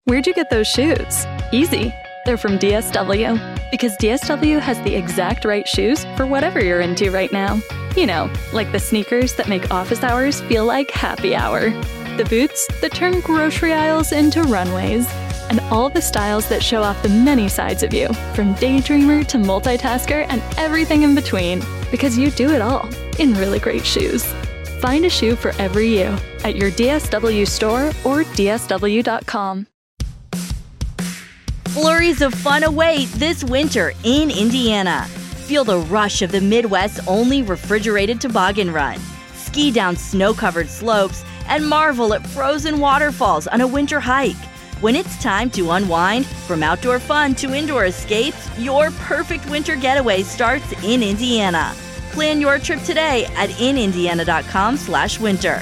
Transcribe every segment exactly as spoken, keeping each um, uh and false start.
Where'd you get those shoes? Easy. They're from D S W. Because D S W has the exact right shoes for whatever you're into right now. You know, like the sneakers that make office hours feel like happy hour. The boots that turn grocery aisles into runways. And all the styles that show off the many sides of you, from daydreamer to multitasker and everything in between. Because you do it all in really great shoes. Find a shoe for every you at your D S W store or D S W dot com. Flurries of fun await this winter in Indiana. Feel the rush of the Midwest's only refrigerated toboggan run. Ski down snow-covered slopes and marvel at frozen waterfalls on a winter hike. When it's time to unwind, from outdoor fun to indoor escapes, your perfect winter getaway starts in Indiana. Plan your trip today at in indiana dot com slash winter.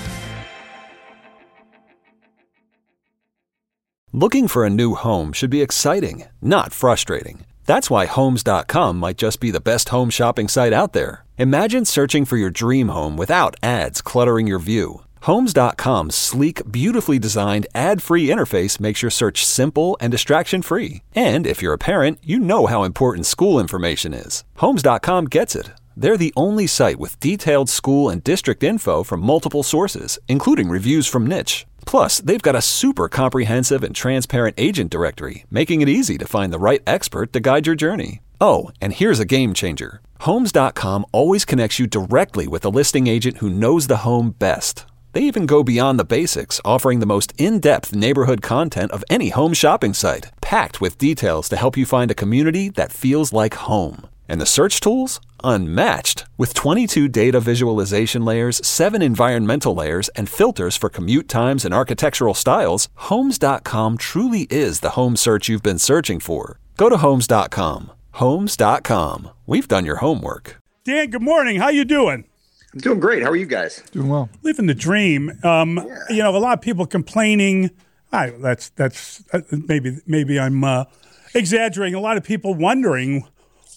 Looking for a new home should be exciting, not frustrating. That's why Homes dot com might just be the best home shopping site out there. Imagine searching for your dream home without ads cluttering your view. Homes dot com's sleek, beautifully designed, ad-free interface makes your search simple and distraction-free. And if you're a parent, you know how important school information is. Homes dot com gets it. They're the only site with detailed school and district info from multiple sources, including reviews from Niche. Plus, they've got a super comprehensive and transparent agent directory, making it easy to find the right expert to guide your journey. Oh, and here's a game changer. Homes dot com always connects you directly with a listing agent who knows the home best. They even go beyond the basics, offering the most in-depth neighborhood content of any home shopping site, packed with details to help you find a community that feels like home. And the search tools? Unmatched. With twenty-two data visualization layers, seven environmental layers, and filters for commute times and architectural styles, Homes dot com truly is the home search you've been searching for. Go to Homes dot com. Homes dot com. We've done your homework. Dan, good morning. How you doing? I'm doing great. How are you guys? Doing well. Living the dream. Um, yeah. You know, a lot of people complaining. I, that's that's uh, maybe maybe I'm uh, exaggerating. A lot of people wondering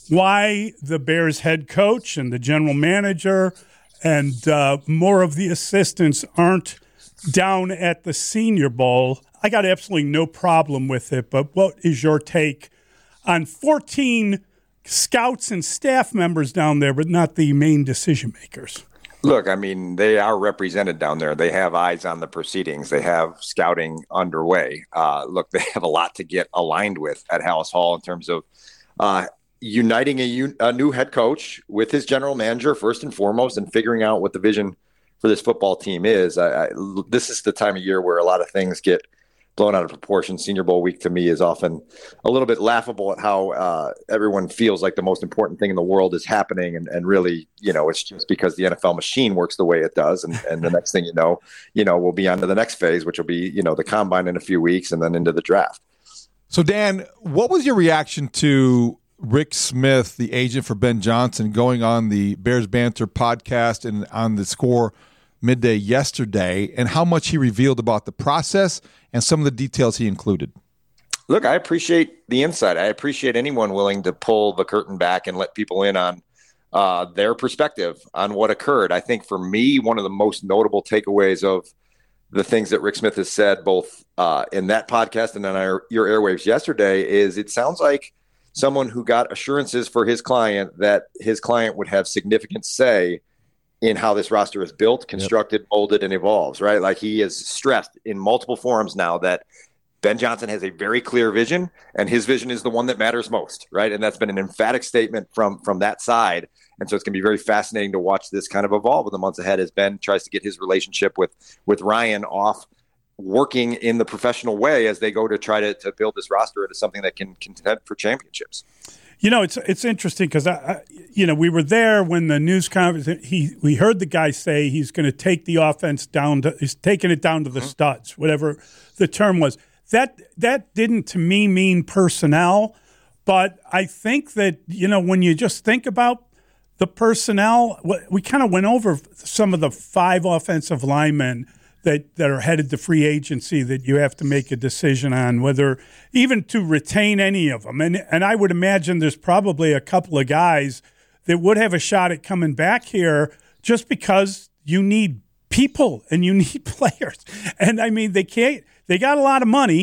why the Bears head coach and the general manager and uh, more of the assistants aren't down at the Senior Bowl. I got absolutely no problem with it, but what is your take on fourteen scouts and staff members down there, but not the main decision makers? Look, I mean, they are represented down there. They have eyes on the proceedings. They have scouting underway. Uh, look, they have a lot to get aligned with at Halas Hall in terms of uh, uniting a, a new head coach with his general manager first and foremost, and figuring out what the vision for this football team is. I, I, this is the time of year where a lot of things get blown out of proportion. Senior Bowl week to me is often a little bit laughable at how uh, everyone feels like the most important thing in the world is happening. And, and really, you know, it's just because the N F L machine works the way it does. And, and the next thing you know, you know, we'll be on to the next phase, which will be, you know, the combine in a few weeks and then into the draft. So Dan, what was your reaction to Rick Smith, the agent for Ben Johnson, going on the Bears Banter podcast and on the Score midday yesterday, and how much he revealed about the process and some of the details he included? Look, I appreciate the insight. I appreciate anyone willing to pull the curtain back and let people in on uh, their perspective on what occurred. I think for me, one of the most notable takeaways of the things that Rick Smith has said, both uh, in that podcast and on our, your airwaves yesterday, is it sounds like someone who got assurances for his client that his client would have significant say in how this roster is built, constructed, yep. molded, and evolves, right? Like he has stressed in multiple forums now that Ben Johnson has a very clear vision, and his vision is the one that matters most, right? And that's been an emphatic statement from, from that side. And so it's going to be very fascinating to watch this kind of evolve in the months ahead as Ben tries to get his relationship with, with Ryan off, working in the professional way as they go to try to, to build this roster into something that can contend for championships. You know, it's it's interesting because, I, I, you know, we were there when the news conference, he, we heard the guy say he's going to take the offense down to, he's taking it down to the studs, whatever the term was. That, that didn't, to me, mean personnel. But I think that, you know, when you just think about the personnel, we kind of went over some of the five offensive linemen that, that are headed to free agency that you have to make a decision on whether even to retain any of them. And and I would imagine there's probably a couple of guys that would have a shot at coming back here just because you need people and you need players. And I mean, they can't, they got a lot of money.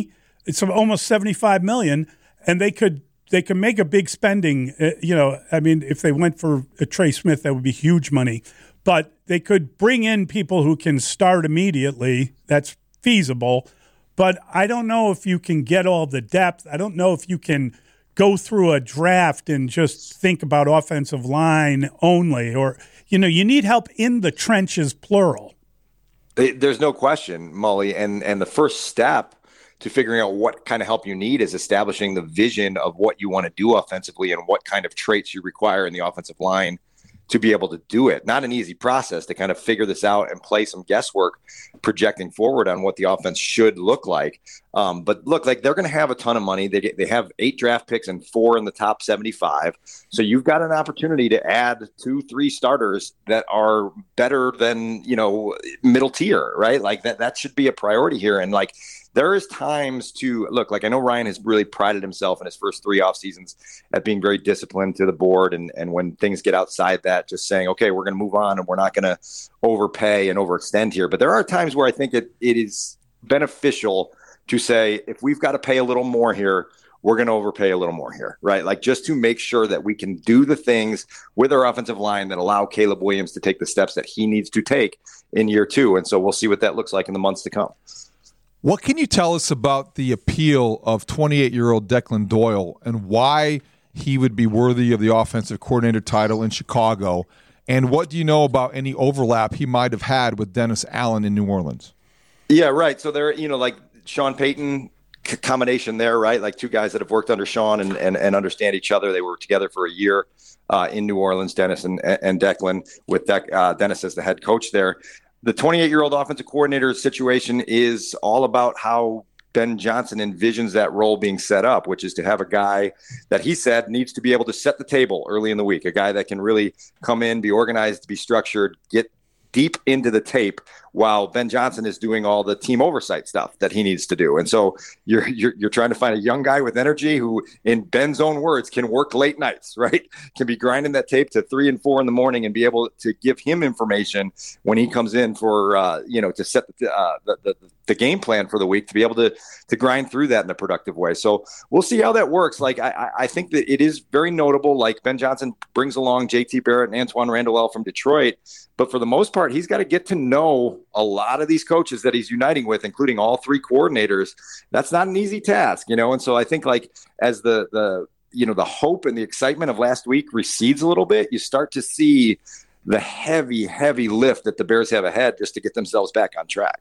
It's almost seventy-five million dollars, and they could they could make a big spending. Uh, you know, I mean, if they went for a Trey Smith, that would be huge money. But they could bring in people who can start immediately. That's feasible. But I don't know if you can get all the depth. I don't know if you can go through a draft and just think about offensive line only. Or, you know, you need help in the trenches, plural. There's no question, Mully. And, and the first step to figuring out what kind of help you need is establishing the vision of what you want to do offensively and what kind of traits you require in the offensive line to be able to do it. Not an easy process to kind of figure this out and play some guesswork projecting forward on what the offense should look like. Um, but look, like they're going to have a ton of money. They get, they have eight draft picks and four in the top seventy-five. So you've got an opportunity to add two, three starters that are better than, you know, middle tier, right? Like that, that should be a priority here. And like, there is times to look, like I know Ryan has really prided himself in his first three off seasons at being very disciplined to the board. And, and when things get outside that, just saying, okay, we're going to move on and we're not going to overpay and overextend here. But there are times where I think it, it is beneficial to say, if we've got to pay a little more here, we're going to overpay a little more here, right? Like just to make sure that we can do the things with our offensive line that allow Caleb Williams to take the steps that he needs to take in year two. And so we'll see what that looks like in the months to come. What can you tell us about the appeal of twenty-eight-year-old Declan Doyle and why he would be worthy of the offensive coordinator title in Chicago? And what do you know about any overlap he might have had with Dennis Allen in New Orleans? Yeah, right. So there, you know, like Sean Payton c- combination there, right? Like two guys that have worked under Sean and, and, and understand each other. They were together for a year uh, in New Orleans, Dennis and, and Declan, with De- uh, Dennis as the head coach there. The twenty-eight-year-old offensive coordinator situation is all about how Ben Johnson envisions that role being set up, which is to have a guy that he said needs to be able to set the table early in the week, a guy that can really come in, be organized, be structured, get deep into the tape while Ben Johnson is doing all the team oversight stuff that he needs to do. And so you're, you're, you're trying to find a young guy with energy who, in Ben's own words, can work late nights, right? Can be grinding that tape to three and four in the morning and be able to give him information when he comes in for, uh, you know, to set the, uh, the, the, the game plan for the week, to be able to, to grind through that in a productive way. So we'll see how that works. Like, I, I think that it is very notable. Like Ben Johnson brings along J T Barrett and Antoine Randall from Detroit, but for the most part, he's got to get to know a lot of these coaches that he's uniting with, including all three coordinators. That's not an easy task, you know? And so I think like as the, the, you know, the hope and the excitement of last week recedes a little bit, you start to see the heavy, heavy lift that the Bears have ahead just to get themselves back on track.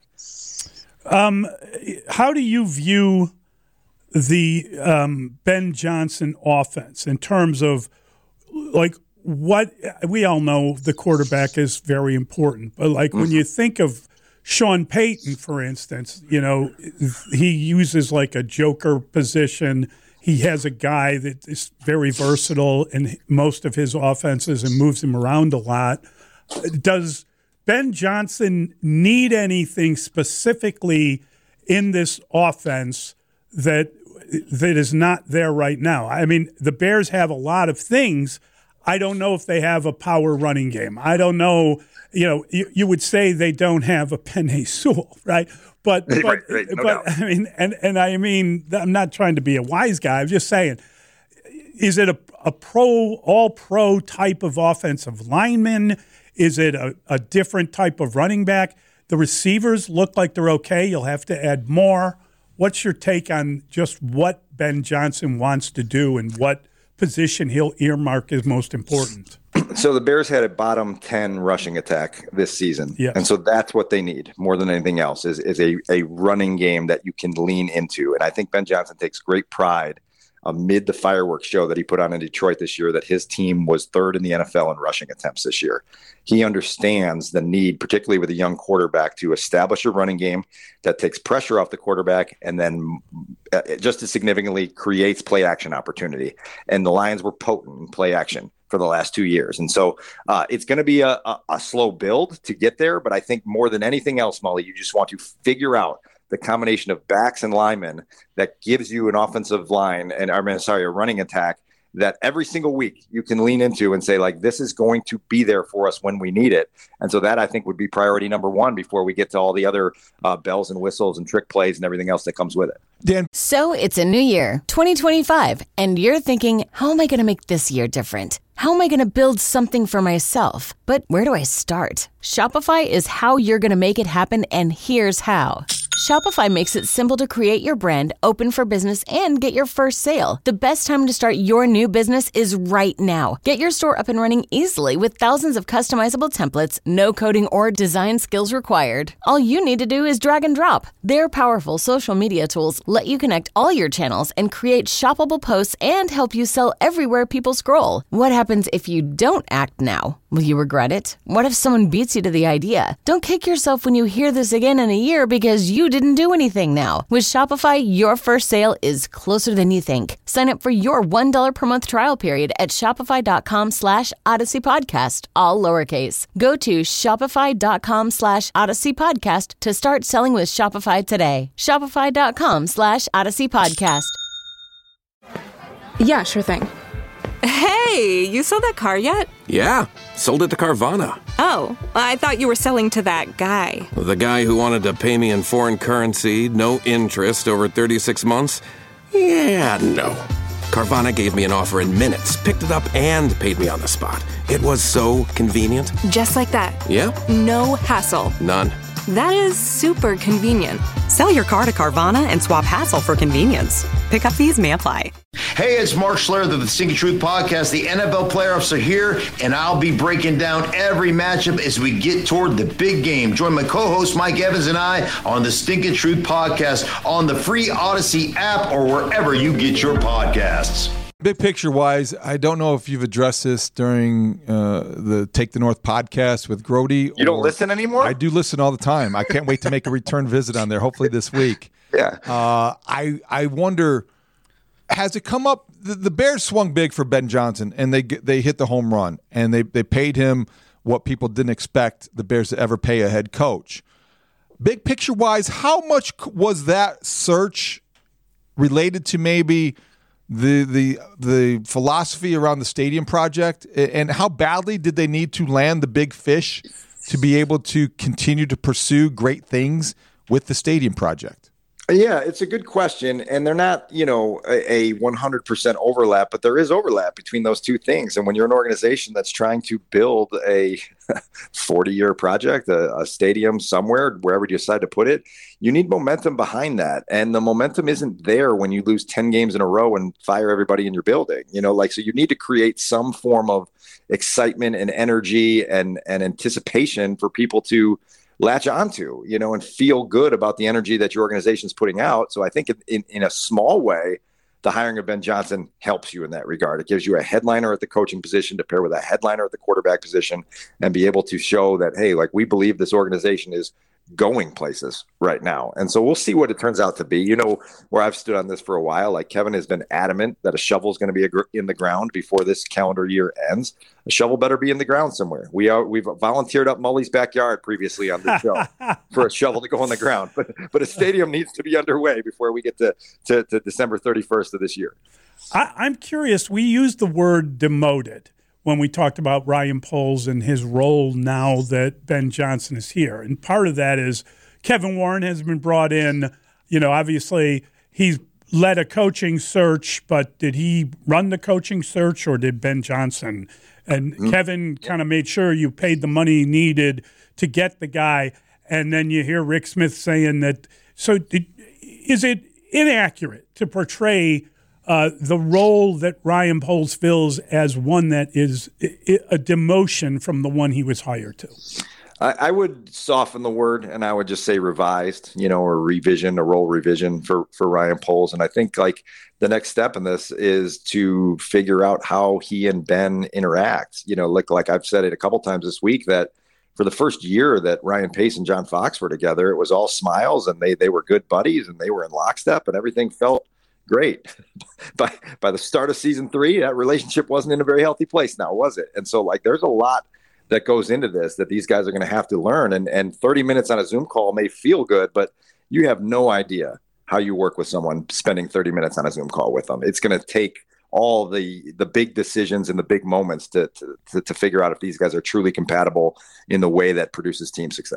Um, how do you view the um, Ben Johnson offense in terms of like, what we all know the quarterback is very important, but like when you think of Sean Payton, for instance, you know, he uses like a joker position. He has a guy that is very versatile in most of his offenses and moves him around a lot. Does Ben Johnson need anything specifically in this offense that that is not there right now? I mean, the Bears have a lot of things. I don't know if they have a power running game. I don't know. You know, you, you would say they don't have a Penei Sewell, right? But, but, right, right, no but doubt. I mean, and, and I mean, I'm not trying to be a wise guy. I'm just saying, is it a, a pro, all pro type of offensive lineman? Is it a, a different type of running back? The receivers look like they're okay. You'll have to add more. What's your take on just what Ben Johnson wants to do and what position he'll earmark as most important? So the Bears had a bottom ten rushing attack this season. Yes. And so that's what they need more than anything else is, is a, a running game that you can lean into. And I think Ben Johnson takes great pride amid the fireworks show that he put on in Detroit this year, that his team was third in the N F L in rushing attempts this year. He understands the need, particularly with a young quarterback, to establish a running game that takes pressure off the quarterback and then uh, just as significantly creates play action opportunity. And the Lions were potent in play action for the last two years. And so uh, it's going to be a, a, a slow build to get there. But I think more than anything else, Mully, you just want to figure out the combination of backs and linemen that gives you an offensive line and I mean, sorry, a running attack that every single week you can lean into and say, like, this is going to be there for us when we need it. And so that I think would be priority number one before we get to all the other uh, bells and whistles and trick plays and everything else that comes with it. Dan. So it's a new year, twenty twenty-five, and you're thinking, how am I going to make this year different? How am I going to build something for myself? But where do I start? Shopify is how you're going to make it happen, and here's how. Shopify makes it simple to create your brand, open for business, and get your first sale. The best time to start your new business is right now. Get your store up and running easily with thousands of customizable templates, no coding or design skills required. All you need to do is drag and drop. Their powerful social media tools let you connect all your channels and create shoppable posts and help you sell everywhere people scroll. What happens if you don't act now? Will you regret it? What if someone beats you to the idea? Don't kick yourself when you hear this again in a year because you didn't do anything now. With Shopify, your first sale is closer than you think. Sign up for your one dollar per month trial period at shopify.com slash Odyssey Podcast, all lowercase. Go to shopify.com slash Odyssey Podcast to start selling with Shopify today. Shopify.com slash Odyssey Podcast. Yeah, sure thing. Hey, you sold that car yet? Yeah, sold it to Carvana. Oh, I thought you were selling to that guy. The guy who wanted to pay me in foreign currency, no interest, over thirty-six months? Yeah, no. Carvana gave me an offer in minutes, picked it up, and paid me on the spot. It was so convenient. Just like that. Yeah. No hassle. None. That is super convenient. Sell your car to Carvana and swap hassle for convenience. Pickup fees may apply. Hey, it's Mark Schlereth of the Stinking Truth Podcast. The N F L playoffs are here, and I'll be breaking down every matchup as we get toward the big game. Join my co-host Mike Evans and I on the Stinking Truth Podcast on the free Odyssey app or wherever you get your podcasts. Big picture wise, I don't know if you've addressed this during uh, the Take the North podcast with Grody. You don't listen anymore? I do listen all the time. I can't wait to make a return visit on there, hopefully this week. Yeah. Uh, I I wonder, has it come up? The, the Bears swung big for Ben Johnson, and they they hit the home run, and they, they paid him what people didn't expect the Bears to ever pay a head coach. Big picture wise, how much was that search related to maybe the the the philosophy around the stadium project, and how badly did they need to land the big fish to be able to continue to pursue great things with the stadium project? Yeah, it's a good question, and they're not, you know, a, a one hundred percent overlap, but there is overlap between those two things. And when you're an organization that's trying to build a forty-year project, a, a stadium somewhere, wherever you decide to put it, you need momentum behind that. And the momentum isn't there when you lose ten games in a row and fire everybody in your building. You know, like, so you need to create some form of excitement and energy and, and anticipation for people to latch onto, you know, and feel good about the energy that your organization is putting out. So I think in, in a small way, the hiring of Ben Johnson helps you in that regard. It gives you a headliner at the coaching position to pair with a headliner at the quarterback position and be able to show that, hey, like, we believe this organization is going places right now. And so we'll see what it turns out to be. You know, where I've stood on this for a while, like, Kevin has been adamant that a shovel is going to be in the ground before this calendar year ends. A shovel better be in the ground somewhere. We are, we've volunteered up Mully's backyard previously on this show for a shovel to go in the ground, but, but a stadium needs to be underway before we get to, to, to December thirty-first of this year. I, I'm curious. We used the word demoted when we talked about Ryan Poles and his role now that Ben Johnson is here. And part of that is Kevin Warren has been brought in. You know, obviously he's led a coaching search, but did he run the coaching search or did Ben Johnson? And mm-hmm. Kevin kind of made sure you paid the money needed to get the guy. And then you hear Rick Smith saying that. So did, is it inaccurate to portray Uh, the role that Ryan Poles fills as one that is a demotion from the one he was hired to? I, I would soften the word and I would just say revised, you know, or revision, a role revision for, for Ryan Poles. And I think, like, the next step in this is to figure out how he and Ben interact. You know, like, like I've said it a couple times this week, that for the first year that Ryan Pace and John Fox were together, it was all smiles and they, they were good buddies and they were in lockstep and everything felt great. by by the start of season three, that relationship wasn't in a very healthy place now, was it? And so, like, there's a lot that goes into this that these guys are going to have to learn. And and thirty minutes on a Zoom call may feel good, but you have no idea how you work with someone spending thirty minutes on a Zoom call with them. It's going to take all the the big decisions and the big moments to, to to to figure out if these guys are truly compatible in the way that produces team success.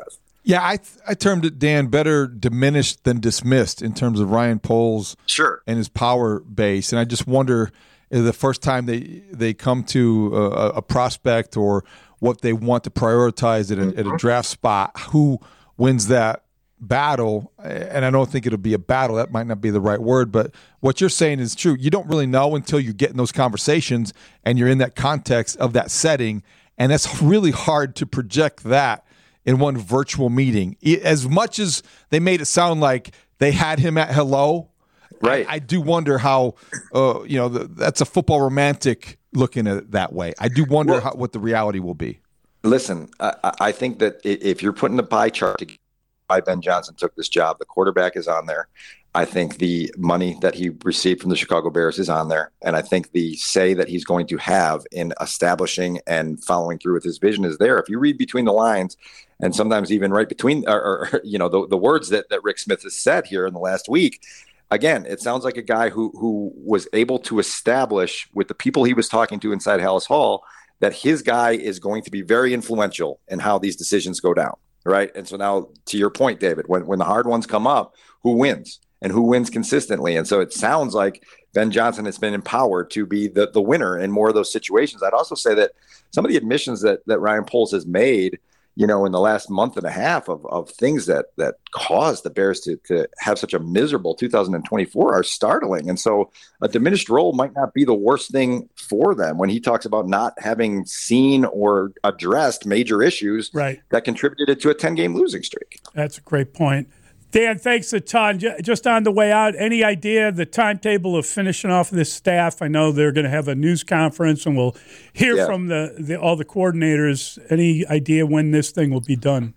Yeah, I th- I termed it, Dan, better diminished than dismissed in terms of Ryan Poles sure. and his power base. And I just wonder if the first time they, they come to a, a prospect or what they want to prioritize at a, at a draft spot, who wins that battle. And I don't think it'll be a battle. That might not be the right word. But what you're saying is true. You don't really know until you get in those conversations and you're in that context of that setting. And that's really hard to project that in one virtual meeting. As much as they made it sound like they had him at hello, right? I, I do wonder how, uh, you know, the, that's a football romantic looking at it that way. I do wonder well, how, what the reality will be. Listen, I, I think that if you're putting a pie chart to why Ben Johnson took this job, the quarterback is on there. I think the money that he received from the Chicago Bears is on there. And I think the say that he's going to have in establishing and following through with his vision is there. If you read between the lines, and sometimes even right between, or, or you know, the, the words that, that Rick Smith has said here in the last week, again, it sounds like a guy who who was able to establish with the people he was talking to inside Hallis Hall that his guy is going to be very influential in how these decisions go down, right? And so now, to your point, David, when, when the hard ones come up, who wins? And who wins consistently? And so it sounds like Ben Johnson has been empowered to be the, the winner in more of those situations. I'd also say that some of the admissions that, that Ryan Poles has made, you know, in the last month and a half of, of things that that caused the Bears to, to have such a miserable two thousand twenty-four are startling. And so a diminished role might not be the worst thing for them when he talks about not having seen or addressed major issues right. that contributed to a ten-game losing streak. That's a great point. Dan, thanks a ton. Just on the way out, any idea the timetable of finishing off this staff? I know they're going to have a news conference, and we'll hear yeah. from the, the all the coordinators. Any idea when this thing will be done?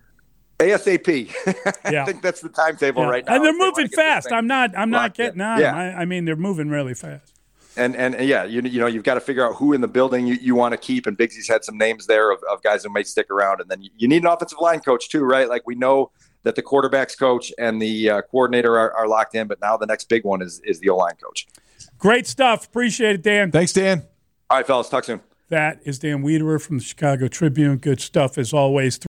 ASAP. Yeah. I think that's the timetable yeah. right now. And they're moving they fast. I'm not. I'm not getting in. on. Yeah. I, I mean, they're moving really fast. And, and and yeah, you you know you've got to figure out who in the building you, you want to keep. And Bigsy's had some names there of, of guys who may stick around. And then you, you need an offensive line coach too, right? Like we know that the quarterback's coach and the uh, coordinator are, are locked in, but now the next big one is is the O-line coach. Great stuff. Appreciate it, Dan. Thanks, Dan. All right, fellas. Talk soon. That is Dan Wiederer from the Chicago Tribune. Good stuff as always.